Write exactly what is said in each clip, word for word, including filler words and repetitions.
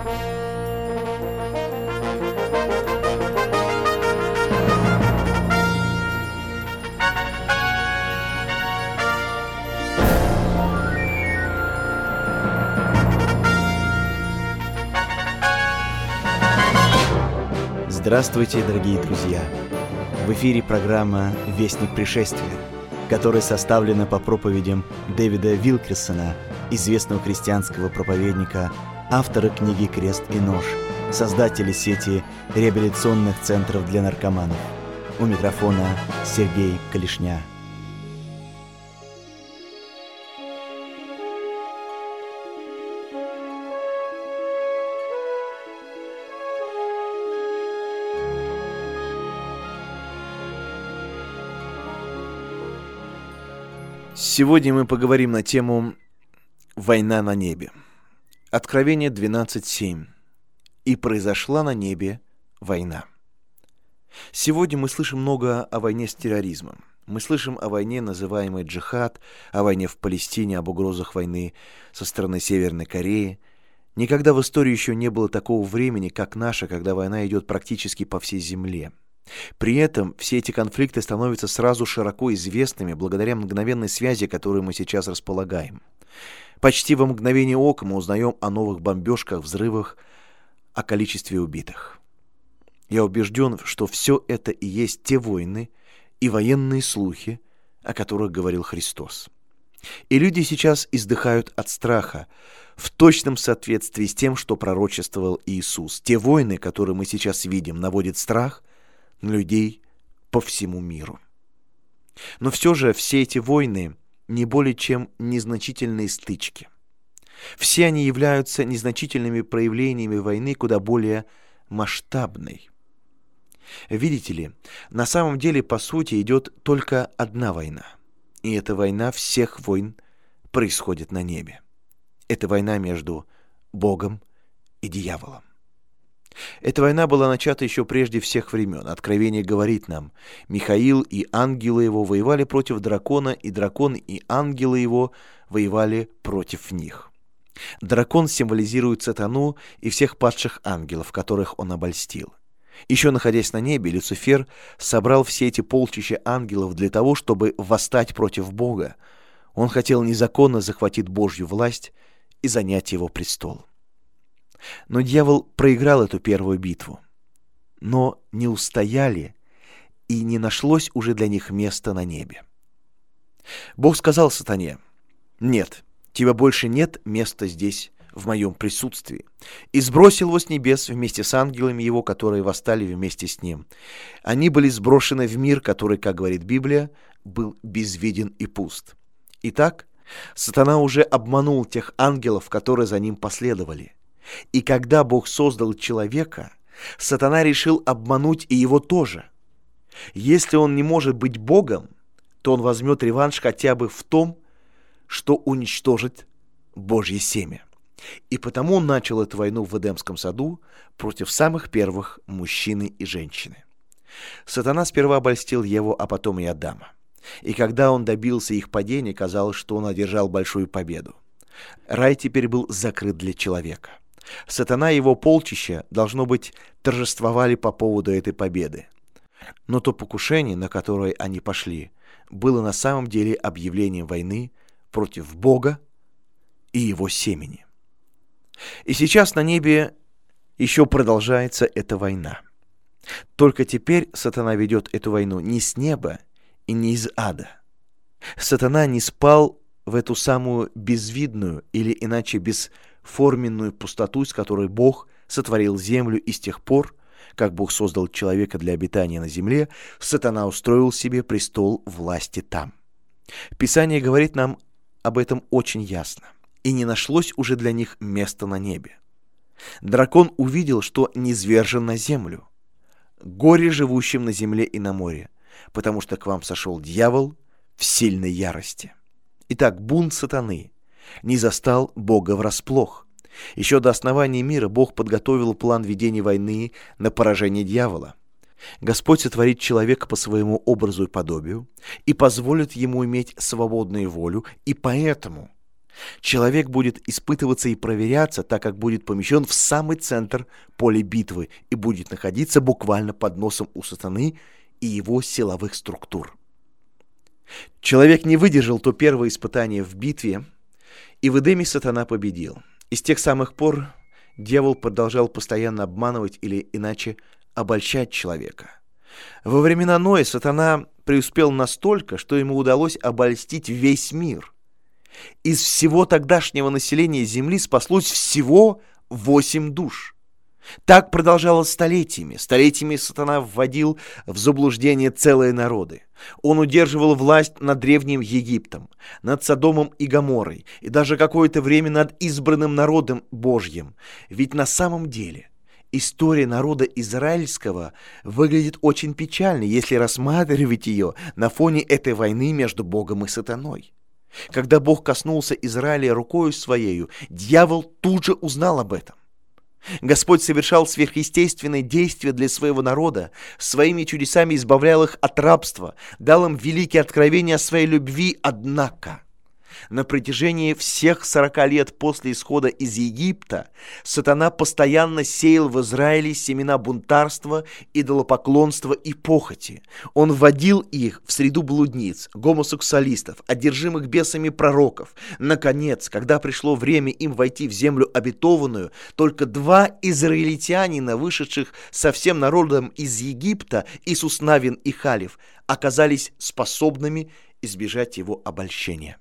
Здравствуйте, дорогие друзья! В эфире программа «Вестник пришествия», которая составлена по проповедям Дэвида Вилкерсона, известного христианского проповедника, автора книги «Крест и нож», создателя сети реабилитационных центров для наркоманов. У микрофона Сергей Калишня. Сегодня мы поговорим на тему «Война на небе». Откровение двенадцать семь. «И произошла на небе война». Сегодня мы слышим много о войне с терроризмом. Мы слышим о войне, называемой джихад, о войне в Палестине, об угрозах войны со стороны Северной Кореи. Никогда в истории еще не было такого времени, как наше, когда война идет практически по всей земле. При этом все эти конфликты становятся сразу широко известными благодаря мгновенной связи, которую мы сейчас располагаем. Почти во мгновение ока мы узнаем о новых бомбежках, взрывах, о количестве убитых. Я убежден, что все это и есть те войны и военные слухи, о которых говорил Христос. И люди сейчас издыхают от страха, в точном соответствии с тем, что пророчествовал Иисус. Те войны, которые мы сейчас видим, наводят страх на людей по всему миру. Но все же все эти войны не более чем незначительные стычки. Все они являются незначительными проявлениями войны куда более масштабной. Видите ли, на самом деле, по сути, идет только одна война. И эта война всех войн происходит на небе. Это война между Богом и дьяволом. Эта война была начата еще прежде всех времен. Откровение говорит нам: Михаил и ангелы его воевали против дракона, и дракон и ангелы его воевали против них. Дракон символизирует сатану и всех падших ангелов, которых он обольстил. Еще находясь на небе, Люцифер собрал все эти полчища ангелов для того, чтобы восстать против Бога. Он хотел незаконно захватить Божью власть и занять его престол. Но дьявол проиграл эту первую битву. Но не устояли, и не нашлось уже для них места на небе. Бог сказал сатане: «Нет, тебя больше нет места здесь, в моем присутствии», и сбросил его с небес вместе с ангелами его, которые восстали вместе с ним. Они были сброшены в мир, который, как говорит Библия, был безвиден и пуст. Итак, сатана уже обманул тех ангелов, которые за ним последовали. И когда Бог создал человека, сатана решил обмануть и его тоже. Если он не может быть Богом, то он возьмет реванш хотя бы в том, что уничтожит Божье семя. И потому он начал эту войну в Эдемском саду против самых первых мужчины и женщины. Сатана сперва обольстил Еву, а потом и Адама. И когда он добился их падения, казалось, что он одержал большую победу. Рай теперь был закрыт для человека. Сатана и его полчища, должно быть, торжествовали по поводу этой победы. Но то покушение, на которое они пошли, было на самом деле объявлением войны против Бога и его семени. И сейчас на небе еще продолжается эта война. Только теперь сатана ведет эту войну не с неба и не из ада. Сатана не спал в эту самую безвидную или иначе бесформенную пустоту, из которой Бог сотворил землю, и с тех пор, как Бог создал человека для обитания на земле, сатана устроил себе престол власти там. Писание говорит нам об этом очень ясно. И не нашлось уже для них места на небе. Дракон увидел, что низвержен на землю. Горе живущим на земле и на море, потому что к вам сошел дьявол в сильной ярости. Итак, бунт сатаны не застал Бога врасплох. Еще до основания мира Бог подготовил план ведения войны на поражение дьявола. Господь сотворит человека по своему образу и подобию и позволит ему иметь свободную волю, и поэтому Человек будет испытываться и проверяться, так как будет помещен в самый центр поля битвы и будет находиться буквально под носом у сатаны и его силовых структур. Человек не выдержал то первое испытание в битве, и в Эдеме сатана победил. И с тех самых пор дьявол продолжал постоянно обманывать или иначе обольщать человека. Во времена Ноя сатана преуспел настолько, что ему удалось обольстить весь мир. Из всего тогдашнего населения Земли спаслось всего восемь душ. Так продолжалось столетиями. Столетиями сатана вводил в заблуждение целые народы. Он удерживал власть над Древним Египтом, над Содомом и Гоморрой, и даже какое-то время над избранным народом Божьим. Ведь на самом деле история народа израильского выглядит очень печально, если рассматривать ее на фоне этой войны между Богом и сатаной. Когда Бог коснулся Израиля рукою своею, дьявол тут же узнал об этом. Господь совершал сверхъестественные действия для своего народа, своими чудесами избавлял их от рабства, дал им великие откровения о своей любви, однако на протяжении всех сорока лет после исхода из Египта сатана постоянно сеял в Израиле семена бунтарства, идолопоклонства и похоти. Он вводил их в среду блудниц, гомосексуалистов, одержимых бесами пророков. Наконец, когда пришло время им войти в землю обетованную, только два израильтянина, вышедших со всем народом из Египта, Иисус Навин и Халев, оказались способными избежать его обольщения.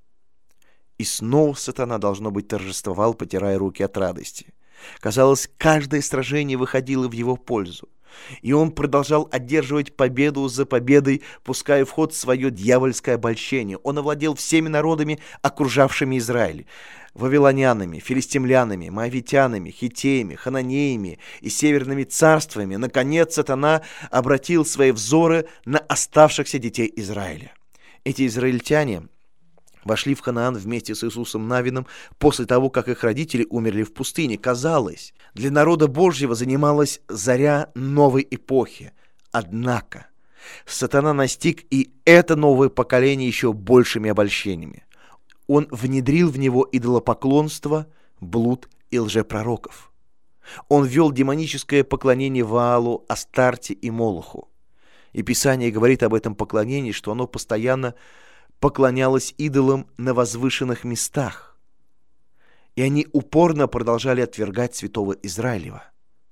И снова сатана, должно быть, торжествовал, потирая руки от радости. Казалось, каждое сражение выходило в его пользу. И он продолжал одерживать победу за победой, пуская в ход свое дьявольское обольщение. Он овладел всеми народами, окружавшими Израиль. Вавилонянами, филистимлянами, моавитянами, хиттеями, хананеями и северными царствами. Наконец сатана обратил свои взоры на оставшихся детей Израиля. Эти израильтяне вошли в Ханаан вместе с Иисусом Навином после того, как их родители умерли в пустыне. Казалось, для народа Божьего занималась заря новой эпохи. Однако сатана настиг и это новое поколение еще большими обольщениями. Он внедрил в него идолопоклонство, блуд и лжепророков. Он ввел демоническое поклонение Ваалу, Астарте и Молоху. И Писание говорит об этом поклонении, что оно постоянно поклонялась идолам на возвышенных местах, и они упорно продолжали отвергать святого Израилева.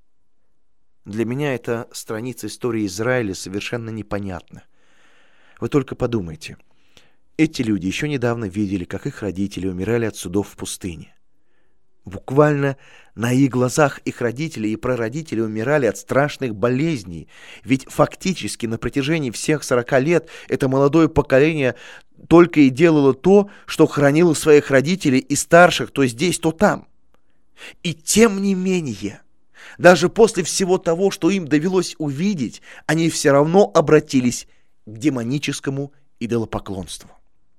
Для меня эта страница истории Израиля совершенно непонятна. Вы только подумайте, эти люди еще недавно видели, как их родители умирали от судов в пустыне. Буквально на их глазах их родители и прародители умирали от страшных болезней, ведь фактически на протяжении всех сорока лет это молодое поколение только и делало то, что хранило своих родителей и старших то здесь, то там. И тем не менее, даже после всего того, что им довелось увидеть, они все равно обратились к демоническому идолопоклонству.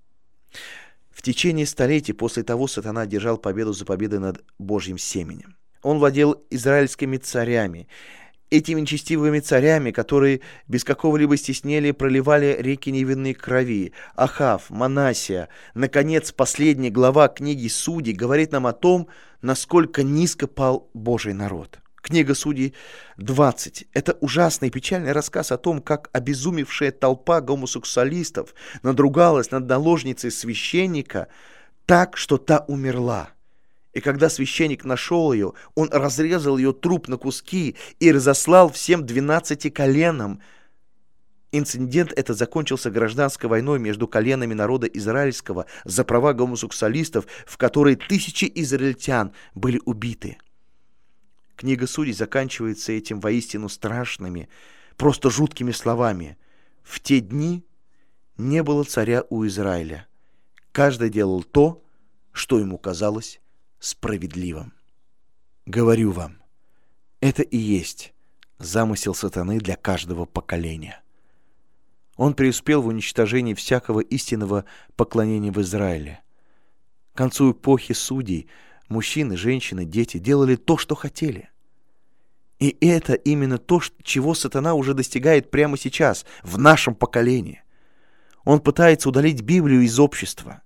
В течение столетий после того сатана одержал победу за победой над Божьим семенем. Он владел израильскими царями, этими нечестивыми царями, которые без какого-либо стеснения проливали реки невинной крови. Ахав, Манассия. Наконец, последняя глава книги Судей говорит нам о том, насколько низко пал Божий народ. Книга Судей двадцать. Это ужасный и печальный рассказ о том, как обезумевшая толпа гомосексуалистов надругалась над наложницей священника так, что та умерла. И когда священник нашел ее, он разрезал ее труп на куски и разослал всем двенадцати коленам. Инцидент этот закончился гражданской войной между коленами народа израильского за права гомосексуалистов, в которой тысячи израильтян были убиты. Книга Судей заканчивается этим воистину страшными, просто жуткими словами. В те дни не было царя у Израиля. Каждый делал то, что ему казалось справедливым. Говорю вам, это и есть замысел сатаны для каждого поколения. Он преуспел в уничтожении всякого истинного поклонения в Израиле. К концу эпохи судей мужчины, женщины, дети делали то, что хотели. И это именно то, чего сатана уже достигает прямо сейчас, в нашем поколении. Он пытается удалить Библию из общества.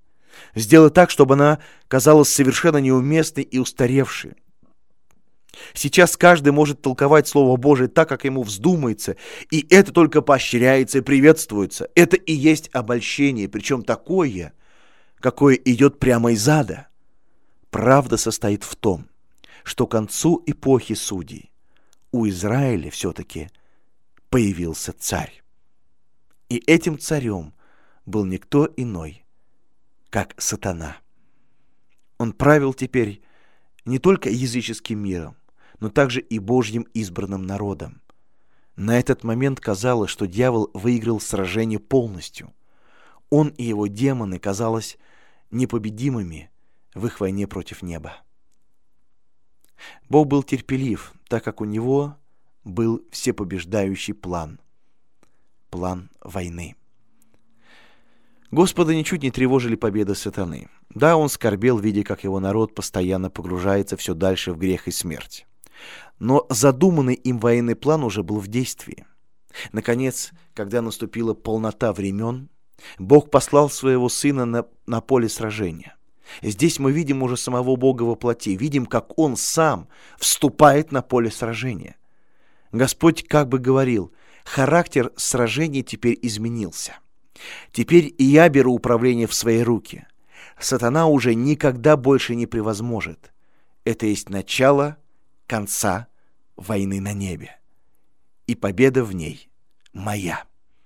сделать так, чтобы она казалась совершенно неуместной и устаревшей. Сейчас каждый может толковать Слово Божие так, как ему вздумается, и это только поощряется и приветствуется. Это и есть обольщение, причем такое, какое идет прямо из ада. Правда состоит в том, что к концу эпохи судей у Израиля все-таки появился царь. И этим царем был никто иной, как сатана. Он правил теперь не только языческим миром, но также и Божьим избранным народом. На этот момент казалось, что дьявол выиграл сражение полностью. Он и его демоны, казалось, непобедимыми в их войне против неба. Бог был терпелив, так как у него был всепобеждающий план. План войны. Господа ничуть не тревожили победы сатаны. Да, он скорбел, видя, как его народ постоянно погружается все дальше в грех и смерть. Но задуманный им военный план уже был в действии. Наконец, когда наступила полнота времен, Бог послал своего Сына на, на поле сражения. Здесь мы видим уже самого Бога во плоти, видим, как Он сам вступает на поле сражения. Господь как бы говорил, характер сражений теперь изменился. Теперь и я беру управление в свои руки. Сатана уже никогда больше не превозможет. Это есть начало конца войны на небе. И победа в ней моя.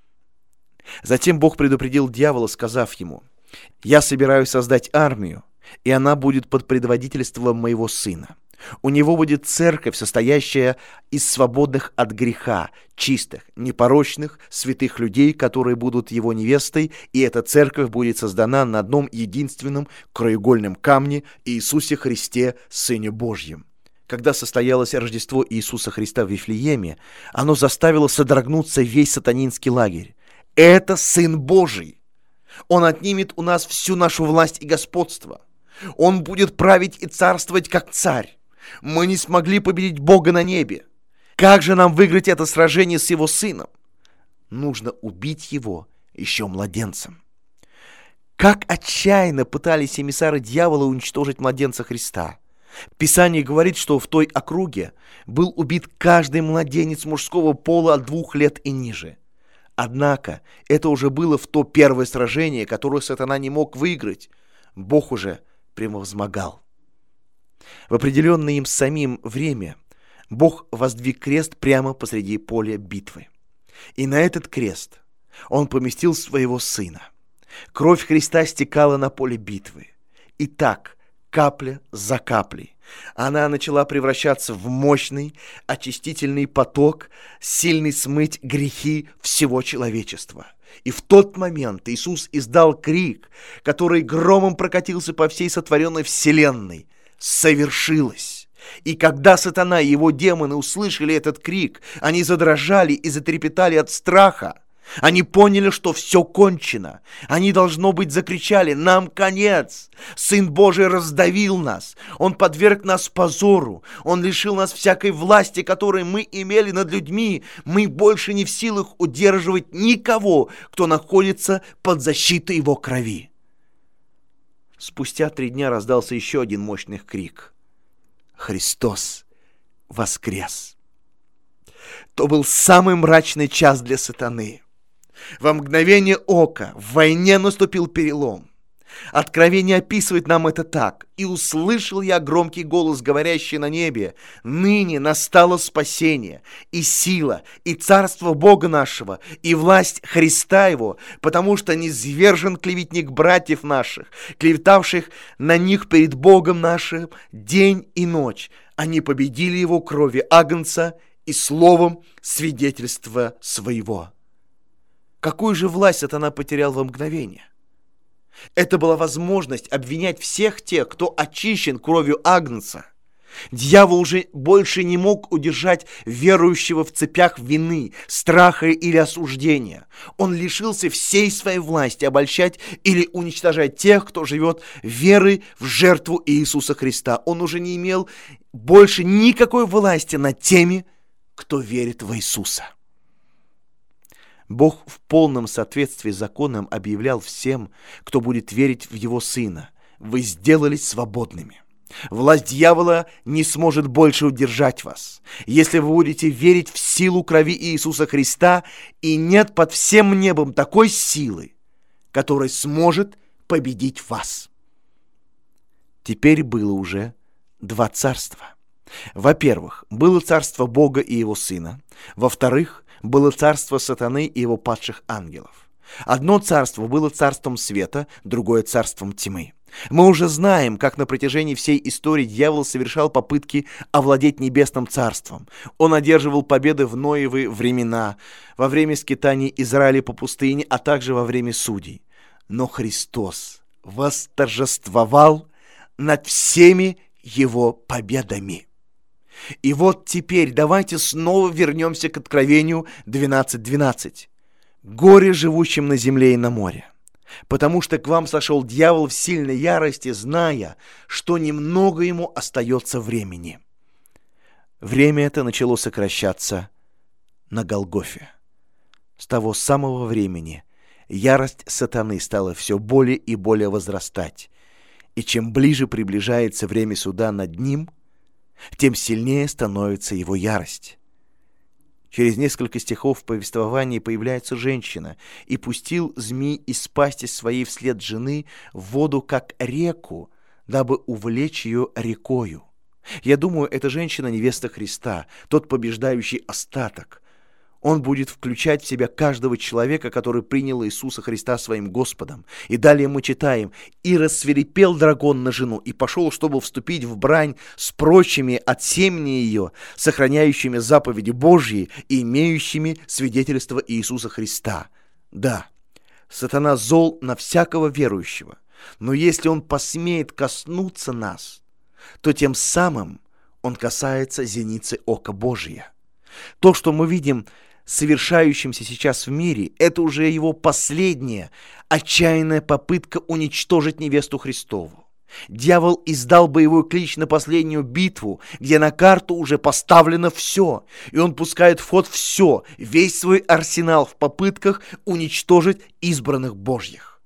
Затем Бог предупредил дьявола, сказав ему: «Я собираюсь создать армию, и она будет под предводительством моего сына. У него будет церковь, состоящая из свободных от греха, чистых, непорочных, святых людей, которые будут его невестой, и эта церковь будет создана на одном единственном краеугольном камне Иисусе Христе, Сыне Божьем». Когда состоялось Рождество Иисуса Христа в Вифлееме, оно заставило содрогнуться весь сатанинский лагерь. Это Сын Божий. Он отнимет у нас всю нашу власть и господство. Он будет править и царствовать как царь. Мы не смогли победить Бога на небе. Как же нам выиграть это сражение с Его Сыном? Нужно убить Его еще младенцем. Как отчаянно пытались эмиссары дьявола уничтожить младенца Христа. Писание говорит, что в той округе был убит каждый младенец мужского пола от двух лет и ниже. Однако это уже было в то первое сражение, которое сатана не мог выиграть. Бог уже превозмогал. В определенное им самим время Бог воздвиг крест прямо посреди поля битвы. И на этот крест Он поместил своего Сына. Кровь Христа стекала на поле битвы. И так, капля за каплей, она начала превращаться в мощный очистительный поток, сильный смыть грехи всего человечества. И в тот момент Иисус издал крик, который громом прокатился по всей сотворенной вселенной: «Совершилось!» И когда сатана и его демоны услышали этот крик, они задрожали и затрепетали от страха. Они поняли, что все кончено. Они, должно быть, закричали: «Нам конец! Сын Божий раздавил нас! Он подверг нас позору! Он лишил нас всякой власти, которую мы имели над людьми! Мы больше не в силах удерживать никого, кто находится под защитой Его крови!» Спустя три дня раздался еще один мощный крик: «Христос воскрес!» То был самый мрачный час для сатаны. Во мгновение ока в войне наступил перелом. Откровение описывает нам это так: «И услышал я громкий голос, говорящий на небе: ныне настало спасение, и сила, и царство Бога нашего, и власть Христа Его, потому что низвержен клеветник братьев наших, клеветавших на них перед Богом нашим день и ночь. Они победили Его кровью агнца и словом свидетельства своего». Какую же власть сатана потерял во мгновение? Это была возможность обвинять всех тех, кто очищен кровью агнца. Дьявол уже больше не мог удержать верующего в цепях вины, страха или осуждения. Он лишился всей своей власти обольщать или уничтожать тех, кто живет верой в жертву Иисуса Христа. Он уже не имел больше никакой власти над теми, кто верит в Иисуса. Бог в полном соответствии с законом объявлял всем, кто будет верить в Его Сына: «Вы сделались свободными». Власть дьявола не сможет больше удержать вас, если вы будете верить в силу крови Иисуса Христа, и нет под всем небом такой силы, которая сможет победить вас. Теперь было уже два царства. Во-первых, было царство Бога и Его Сына. Во-вторых, было царство сатаны и его падших ангелов. Одно царство было царством света, другое царством тьмы. Мы уже знаем, как на протяжении всей истории дьявол совершал попытки овладеть небесным царством. Он одерживал победы в Ноевы времена, во время скитаний Израиля по пустыне, а также во время судей. Но Христос восторжествовал над всеми его победами. И вот теперь давайте снова вернемся к Откровению двенадцать двенадцать. «Горе живущим на земле и на море, потому что к вам сошел дьявол в сильной ярости, зная, что немного ему остается времени». Время это начало сокращаться на Голгофе. С того самого времени ярость сатаны стала все более и более возрастать, и чем ближе приближается время суда над ним, тем сильнее становится его ярость. Через несколько стихов в повествовании появляется женщина: «И пустил змей из пасти своей вслед жены в воду, как реку, дабы увлечь ее рекою». Я думаю, эта женщина — невеста Христа, тот побеждающий остаток. Он будет включать в себя каждого человека, который принял Иисуса Христа своим Господом. И далее мы читаем: «И рассвирепел дракон на жену, и пошел, чтобы вступить в брань с прочими от семени ее, сохраняющими заповеди Божьи и имеющими свидетельство Иисуса Христа». Да, сатана зол на всякого верующего, но если он посмеет коснуться нас, то тем самым он касается зеницы ока Божия. То, что мы видим совершающимся сейчас в мире, это уже его последняя отчаянная попытка уничтожить невесту Христову. Дьявол издал боевой клич на последнюю битву, где на карту уже поставлено все, и он пускает в ход все, весь свой арсенал в попытках уничтожить избранных Божьих.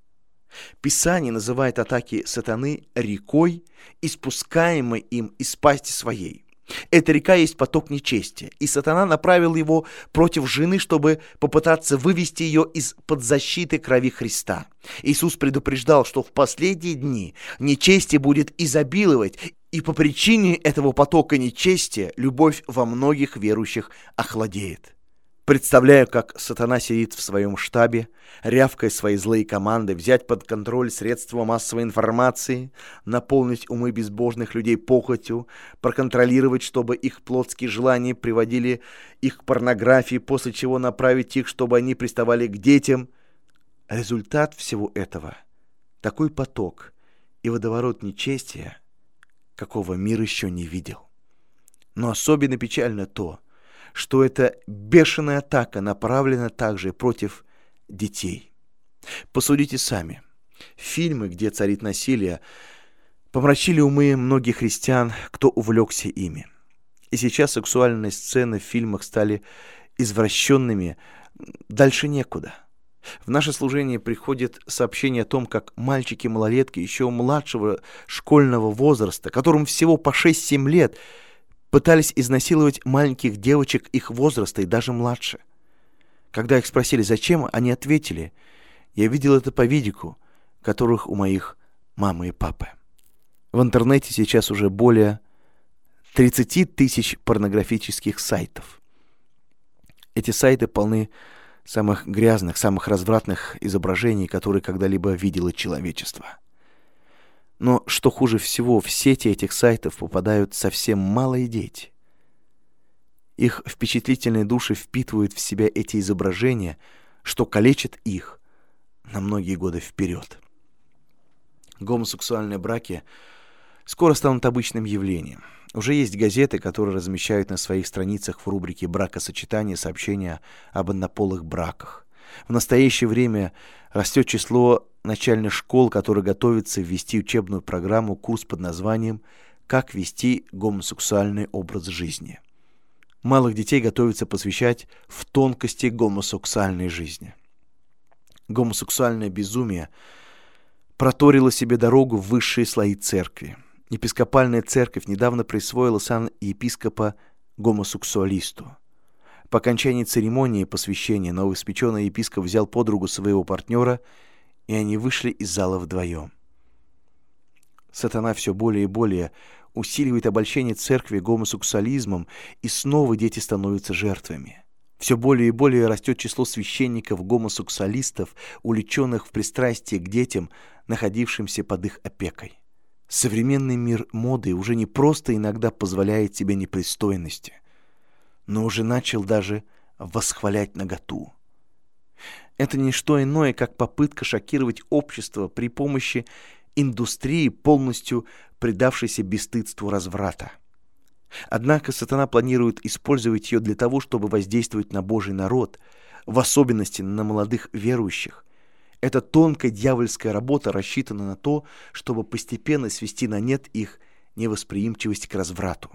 Писание называет атаки сатаны рекой, испускаемой им из пасти своей. Эта река есть поток нечестия, и сатана направил его против жены, чтобы попытаться вывести ее из-под защиты крови Христа. Иисус предупреждал, что в последние дни нечестие будет изобиловать, и по причине этого потока нечестия любовь во многих верующих охладеет. Представляю, как сатана сидит в своем штабе, рявкая свои злые команды: взять под контроль средства массовой информации, наполнить умы безбожных людей похотью, проконтролировать, чтобы их плотские желания приводили их к порнографии, после чего направить их, чтобы они приставали к детям. Результат всего этого — такой поток и водоворот нечестия, какого мир еще не видел. Но особенно печально то, что эта бешеная атака направлена также против детей. Посудите сами. Фильмы, где царит насилие, помрачили умы многих христиан, кто увлекся ими. И сейчас сексуальные сцены в фильмах стали извращенными, дальше некуда. В наше служение приходит сообщение о том, как мальчики-малолетки еще младшего школьного возраста, которым всего по шесть-семь лет, пытались изнасиловать маленьких девочек их возраста и даже младше. Когда их спросили, зачем, они ответили: «Я видел это по видику, которых у моих мамы и папы». В интернете сейчас уже более тридцать тысяч порнографических сайтов. Эти сайты полны самых грязных, самых развратных изображений, которые когда-либо видело человечество. Но что хуже всего, в сети этих сайтов попадают совсем малые дети. Их впечатлительные души впитывают в себя эти изображения, что калечит их на многие годы вперед. Гомосексуальные браки скоро станут обычным явлением. Уже есть газеты, которые размещают на своих страницах в рубрике «Бракосочетание» сообщения об однополых браках. В настоящее время растет число начальных школ, которые готовятся ввести учебную программу, курс под названием «Как вести гомосексуальный образ жизни». малых детей готовятся посвящать в тонкости гомосексуальной жизни. Гомосексуальное безумие проторило себе дорогу в высшие слои церкви. Епископальная церковь недавно присвоила сан епископа гомосексуалисту. По окончании церемонии посвящения новоиспеченный епископ взял под руку своего партнера, и они вышли из зала вдвоем. Сатана все более и более усиливает обольщение церкви гомосексуализмом, и снова дети становятся жертвами. Все более и более растет число священников-гомосексуалистов, увлеченных в пристрастии к детям, находившимся под их опекой. Современный мир моды уже не просто иногда позволяет себе непристойности, но уже начал даже восхвалять наготу. Это не что иное, как попытка шокировать общество при помощи индустрии, полностью предавшейся бесстыдству разврата. Однако сатана планирует использовать ее для того, чтобы воздействовать на Божий народ, в особенности на молодых верующих. Эта тонкая дьявольская работа рассчитана на то, чтобы постепенно свести на нет их невосприимчивость к разврату.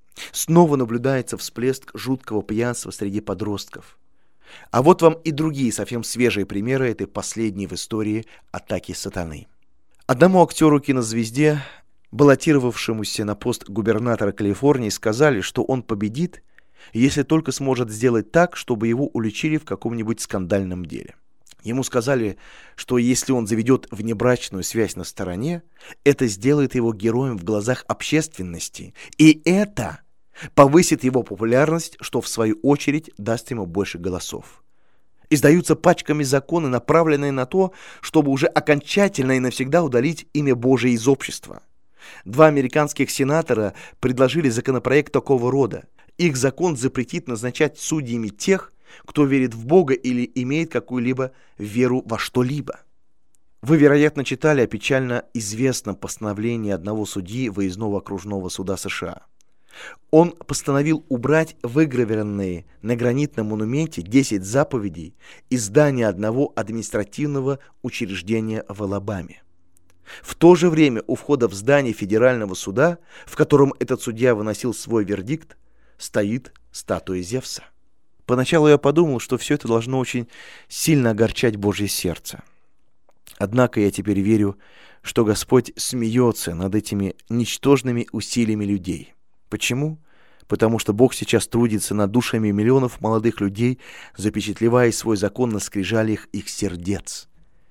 Снова наблюдается всплеск жуткого пьянства среди подростков. А вот вам и другие совсем свежие примеры этой последней в истории атаки сатаны. Одному актеру-кинозвезде, баллотировавшемуся на пост губернатора Калифорнии, сказали, что он победит, если только сможет сделать так, чтобы его уличили в каком-нибудь скандальном деле. Ему сказали, что если он заведет внебрачную связь на стороне, это сделает его героем в глазах общественности, и это повысит его популярность, что в свою очередь даст ему больше голосов. Издаются пачками законы, направленные на то, чтобы уже окончательно и навсегда удалить имя Божие из общества. Два американских сенатора предложили законопроект такого рода. Их закон запретит назначать судьями тех, кто верит в Бога или имеет какую-либо веру во что-либо. Вы, вероятно, читали о печально известном постановлении одного судьи выездного окружного суда США. Он постановил убрать выгравированные на гранитном монументе десять заповедей из здания одного административного учреждения в Алабаме. В то же время у входа в здание федерального суда, в котором этот судья выносил свой вердикт, стоит статуя Зевса. Поначалу я подумал, что все это должно очень сильно огорчать Божье сердце. Однако я теперь верю, что Господь смеется над этими ничтожными усилиями людей. Почему? Потому что Бог сейчас трудится над душами миллионов молодых людей, запечатлевая свой закон на скрижалях их сердец.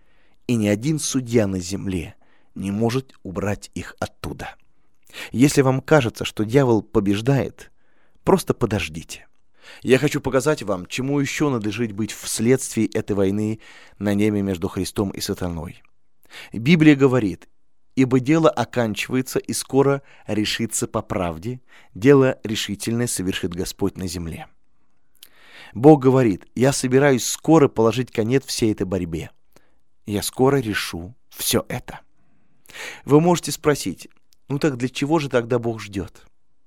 И ни один судья на земле не может убрать их оттуда. Если вам кажется, что дьявол побеждает, просто подождите. Я хочу показать вам, чему еще надлежит быть вследствие этой войны на небе между Христом и сатаной. Библия говорит: «Ибо дело оканчивается, и скоро решится по правде, дело решительное совершит Господь на земле». Бог говорит: «Я собираюсь скоро положить конец всей этой борьбе. Я скоро решу все это». Вы можете спросить: ну так для чего же тогда Бог ждет?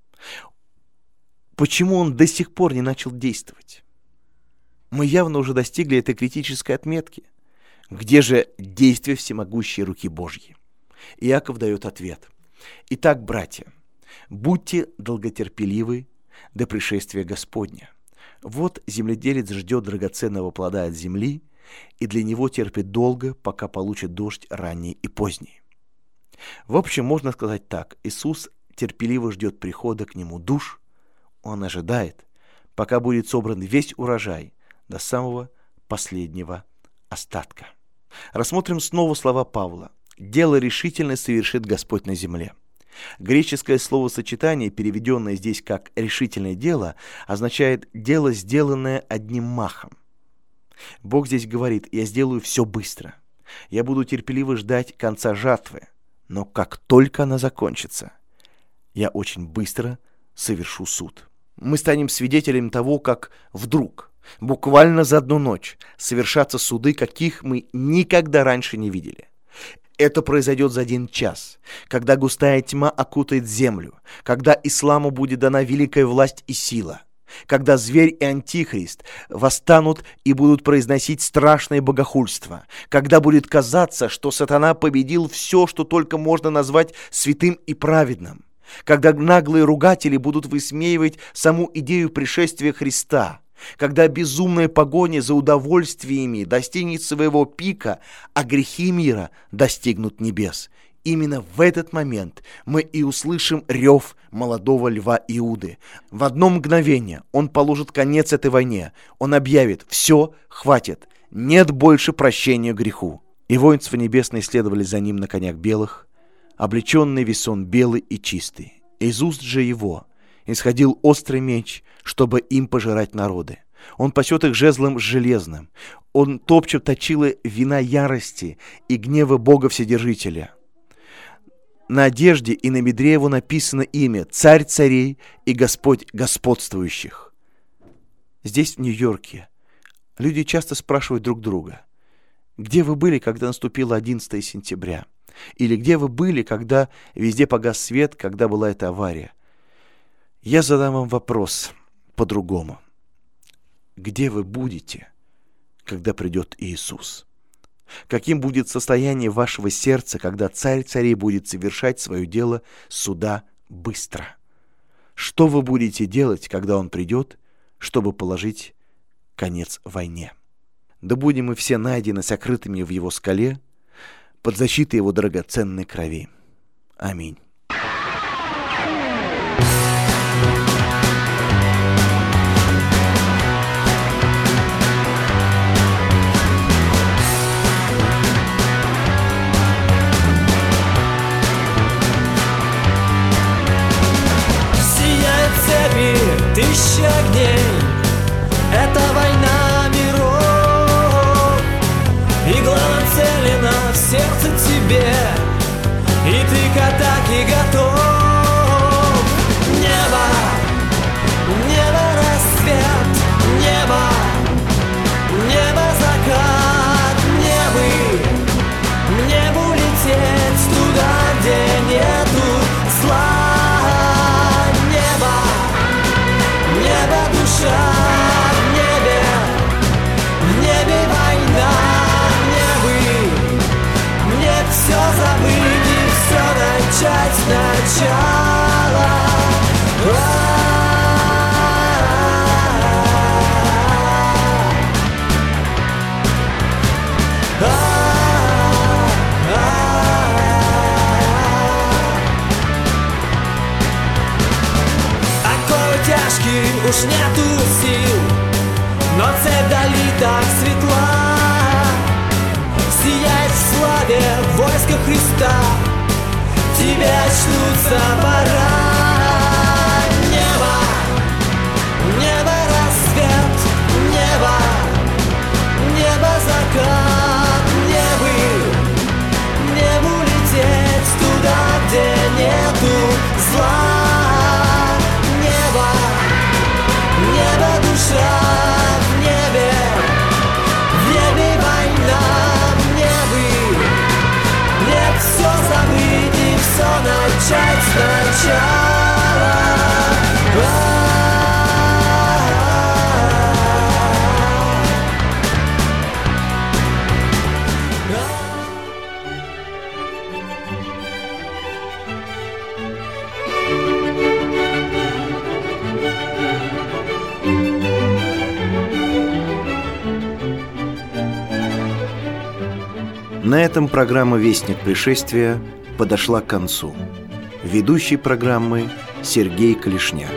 Почему Он до сих пор не начал действовать? Мы явно уже достигли этой критической отметки. Где же действие всемогущей руки Божьей? Иаков дает ответ: «Итак, братья, будьте долготерпеливы до пришествия Господня. Вот земледелец ждет драгоценного плода от земли, и для него терпит долго, пока получит дождь ранний и поздний». В общем, можно сказать так: Иисус терпеливо ждет прихода к Нему душ. Он ожидает, пока будет собран весь урожай до самого последнего остатка. Рассмотрим снова слова Павла: «Дело решительное совершит Господь на земле». Греческое словосочетание, переведенное здесь как «решительное дело», означает «дело, сделанное одним махом». Бог здесь говорит: «Я сделаю все быстро. Я буду терпеливо ждать конца жатвы, но как только она закончится, я очень быстро совершу суд». Мы станем свидетелем того, как вдруг, буквально за одну ночь, совершатся суды, каких мы никогда раньше не видели. Это произойдет за один час, когда густая тьма окутает землю, когда исламу будет дана великая власть и сила, когда зверь и антихрист восстанут и будут произносить страшное богохульство, когда будет казаться, что сатана победил все, что только можно назвать святым и праведным. когда наглые ругатели будут высмеивать саму идею пришествия Христа, когда безумная погоня за удовольствиями достигнет своего пика, а грехи мира достигнут небес. Именно в этот момент мы и услышим рев молодого льва Иуды. В одно мгновение он положит конец этой войне. Он объявит: «Все, хватит, нет больше прощения греху». И воинства небесные следовали за ним на конях белых, облеченный весон белый и чистый. Из уст же его исходил острый меч, чтобы им пожирать народы. Он пасет их жезлом железным. Он топчет точило вина ярости и гнева Бога Вседержителя. На одежде и на бедре его написано имя «Царь царей и Господь господствующих». Здесь, в Нью-Йорке, люди часто спрашивают друг друга: где вы были, когда наступило одиннадцатое сентября? Или где вы были, когда везде погас свет, когда была эта авария? Я задам вам вопрос по-другому. Где вы будете, когда придет Иисус? Каким будет состояние вашего сердца, когда Царь царей будет совершать свое дело суда быстро? Что вы будете делать, когда Он придет, чтобы положить конец войне? Да будем мы все найдены сокрытыми в Его скале, под защитой Его драгоценной крови. Аминь. Тысячи огней, это война миров, игла нацелена в сердце тебе, и ты к атаке готов. Небо, небо рассвет, небо, небо закат, небы, небу лететь туда, где нету зла. Душа в небе, в небе война, мне бы, мне все забыть и все начать сначала. Уж нету сил, но цепь дали так светла. Сияет в славе войска Христа, тебе очнуться пора. Небо, небо рассвет, небо, небо закат, небы, небу лететь туда, где нету зла. Небо, душа в небе, в небе война, мне бы, мне все забыть и все начать сначала. На этом программа «Вестник пришествия» подошла к концу. Ведущий программы Сергей Клешня.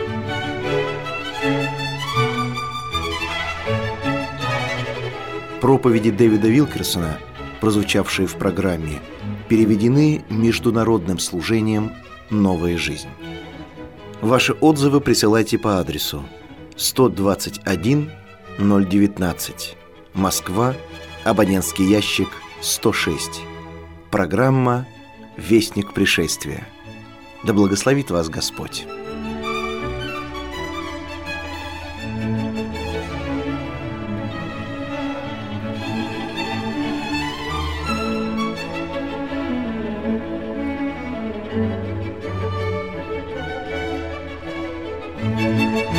Проповеди Дэвида Вилкерсона, прозвучавшие в программе, переведены международным служением «Новая жизнь». Ваши отзывы присылайте по адресу сто двадцать один ноль девятнадцать, Москва, абонентский ящик сто шесть. Программа «Вестник пришествия». Да благословит вас Господь. Thank you.